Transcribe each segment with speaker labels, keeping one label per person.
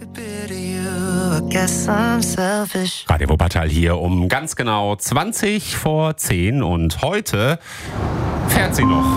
Speaker 1: Radio Wuppertal hier um ganz genau 20 vor 10 und heute fährt sie noch.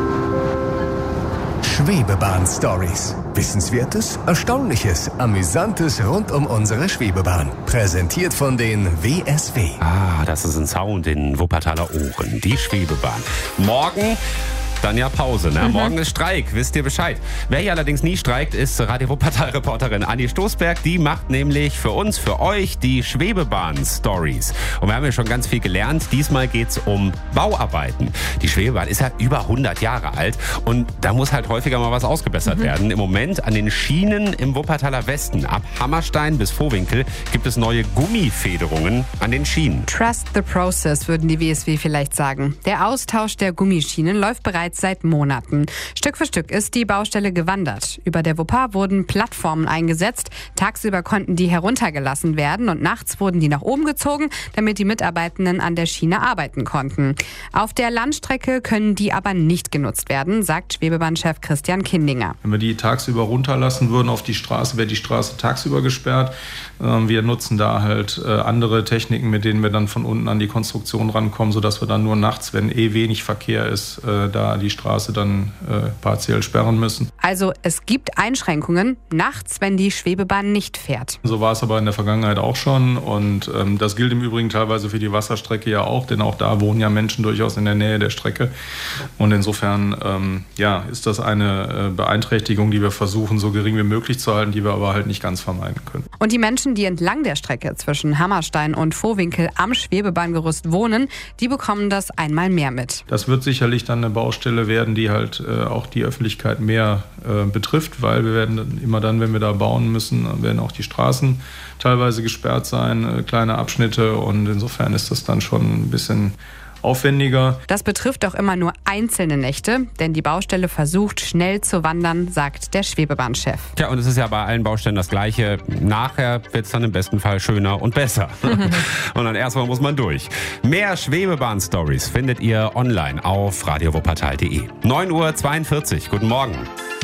Speaker 2: Schwebebahn-Stories. Wissenswertes, Erstaunliches, Amüsantes rund um unsere Schwebebahn. Präsentiert von den WSW.
Speaker 1: Das ist ein Sound in Wuppertaler Ohren. Die Schwebebahn. Morgen dann ja Pause, ne? Morgen ist Streik, wisst ihr Bescheid. Wer hier allerdings nie streikt, ist Radio Wuppertal-Reporterin Anni Stoßberg. Die macht nämlich für uns, für euch die Schwebebahn-Stories. Und wir haben ja schon ganz viel gelernt. Diesmal geht's um Bauarbeiten. Die Schwebebahn ist ja über 100 Jahre alt und da muss halt häufiger mal was ausgebessert werden. Im Moment an den Schienen im Wuppertaler Westen, ab Hammerstein bis Vohwinkel, gibt es neue Gummifederungen an den Schienen.
Speaker 3: Trust the process, würden die WSW vielleicht sagen. Der Austausch der Gummischienen läuft bereits seit Monaten. Stück für Stück ist die Baustelle gewandert. Über der Wupper wurden Plattformen eingesetzt. Tagsüber konnten die heruntergelassen werden und nachts wurden die nach oben gezogen, damit die Mitarbeitenden an der Schiene arbeiten konnten. Auf der Landstrecke können die aber nicht genutzt werden, sagt Schwebebahnchef Christian Kindinger.
Speaker 4: Wenn wir die tagsüber runterlassen würden auf die Straße, wäre die Straße tagsüber gesperrt. Wir nutzen da halt andere Techniken, mit denen wir dann von unten an die Konstruktion rankommen, sodass wir dann nur nachts, wenn wenig Verkehr ist, da die Straße dann partiell sperren müssen.
Speaker 3: Also es gibt Einschränkungen nachts, wenn die Schwebebahn nicht fährt.
Speaker 4: So war es aber in der Vergangenheit auch schon und das gilt im Übrigen teilweise für die Wasserstrecke ja auch, denn auch da wohnen ja Menschen durchaus in der Nähe der Strecke und insofern ist das eine Beeinträchtigung, die wir versuchen so gering wie möglich zu halten, die wir aber halt nicht ganz vermeiden können.
Speaker 3: Und die Menschen, die entlang der Strecke zwischen Hammerstein und Vohwinkel am Schwebebahngerüst wohnen, die bekommen das einmal mehr mit.
Speaker 4: Das wird sicherlich dann eine Baustelle werden, die halt auch die Öffentlichkeit mehr betrifft, weil wir werden immer dann, wenn wir da bauen müssen, werden auch die Straßen teilweise gesperrt sein, kleine Abschnitte und insofern ist das dann schon ein bisschen aufwendiger.
Speaker 3: Das betrifft auch immer nur einzelne Nächte, denn die Baustelle versucht schnell zu wandern, sagt der Schwebebahnchef.
Speaker 1: Tja, und es ist ja bei allen Baustellen das Gleiche. Nachher wird es dann im besten Fall schöner und besser. Und dann erstmal muss man durch. Mehr Schwebebahn-Stories findet ihr online auf radiowuppertal.de. 9:42 Uhr, guten Morgen.